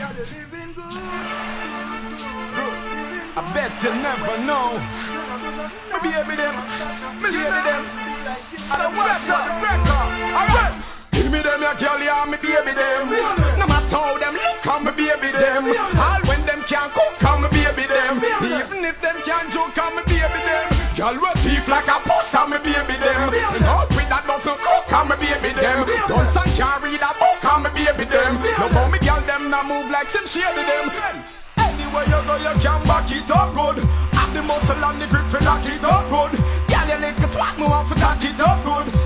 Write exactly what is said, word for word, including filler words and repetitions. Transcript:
I bet you never know. Me baby them, me lady them. So what's up? Alright. Give me them, your girl, yeah, me baby them. No matter how them look, I'm me baby them. All when them can't cook, I'm me baby them. Even if them can't joke, I'm me baby them. Girl with teeth like a puss, I'm me baby them. And all with that doesn't cook, I'm me baby them. Don't and can't read a book, I'm me baby them. Love how me girl them now move like some shady them. Anywhere you go, you can back it up good. Have the muscle and the grip for lock it up good. Girl, you little twat, me want to tack it up good.